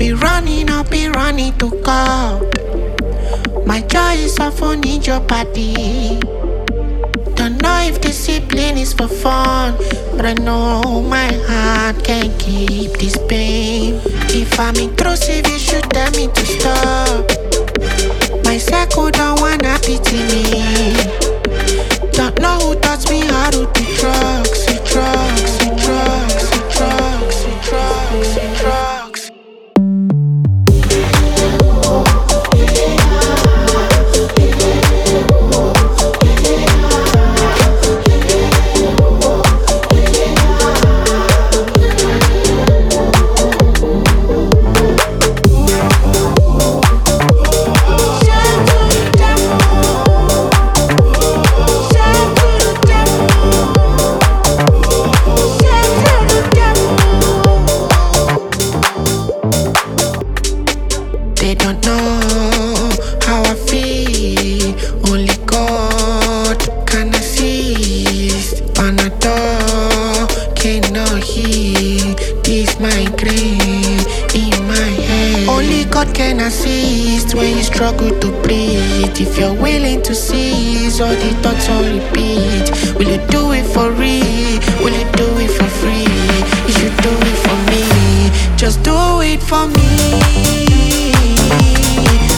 I'll be running to call. My joy is often need your body. Don't know if discipline is for fun, but I know my heart can't keep this pain. If I'm intrusive, you should tell me to stop. My circle don't wanna pity me. Don't know who taught me how to do drugs, do drugs, do drugs, do drugs, do drugs, do drugs. They don't know how I feel. Only God can assist. Panadol cannot heal this migraine in my head. Only God can assist when you struggle to breathe. If you're willing to cease, all the thoughts on repeat. Will you do it for real? Will you do it for free? You should do it for me. Just do it for me.